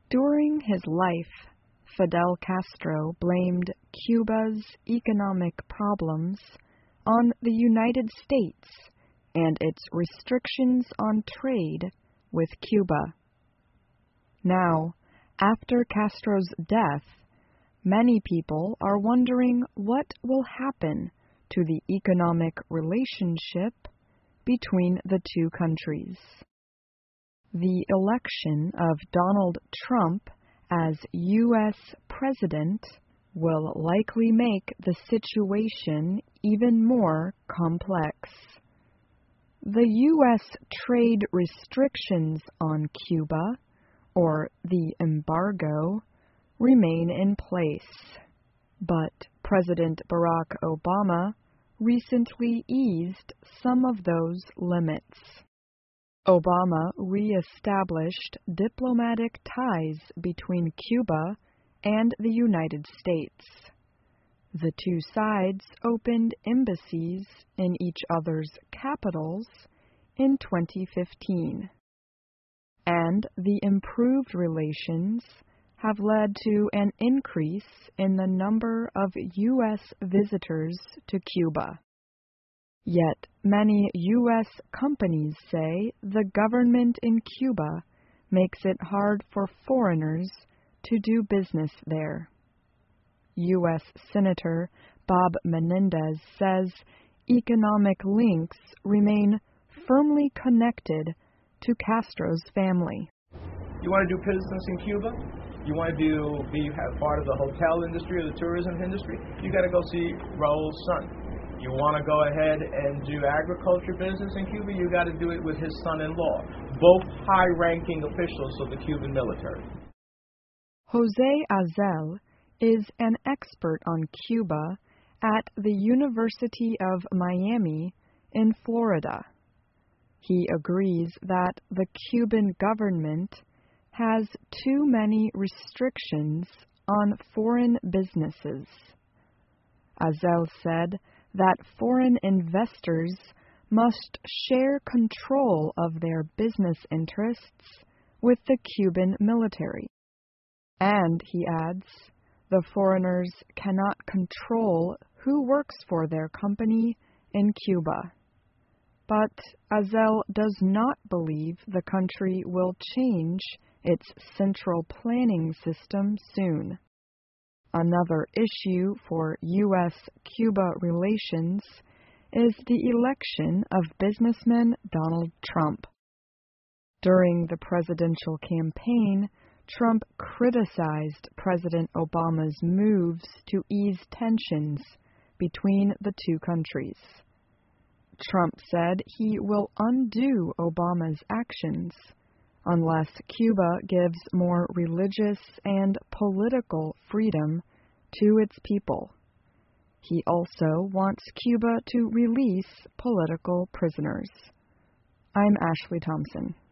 During his life, Fidel Castro blamed Cuba's economic problems on the United States and its restrictions on trade with Cuba. Now, after Castro's death, many people are wondering what will happen to the economic relationship between the two countries. The election of Donald Trump as U.S. President will likely make the situation even more complex. The U.S. trade restrictions on Cuba, or the embargo, remain in place, but President Barack Obama recently eased some of those limits. Obama re-established diplomatic ties between Cuba and the United States. The two sides opened embassies in each other's capitals in 2015. And the improved relations have led to an increase in the number of U.S. visitors to Cuba. Yet many U.S. companies say the government in Cuba makes it hard for foreigners to do business there. U.S. Senator Bob Menendez says economic links remain firmly connected to Castro's family. You want to do business in Cuba? You want to be part of the hotel industry or the tourism industry? You got to go see Raul's son. You want to go ahead and do agriculture business in Cuba? You got to do it with his son-in-law, both high-ranking officials of the Cuban military. Jose Azel is an expert on Cuba at the University of Miami in Florida. He agrees that the Cuban government has too many restrictions on foreign businesses. Azel said that foreign investors must share control of their business interests with the Cuban military. And, he adds, the foreigners cannot control who works for their company in Cuba. But Azel does not believe the country will change its central planning system soon. Another issue for U.S.-Cuba relations is the election of businessman Donald Trump. During the presidential campaign, Trump criticized President Obama's moves to ease tensions between the two countries. Trump said he will undo Obama's actions unless Cuba gives more religious and political freedom to its people. He also wants Cuba to release political prisoners. I'm Ashley Thompson.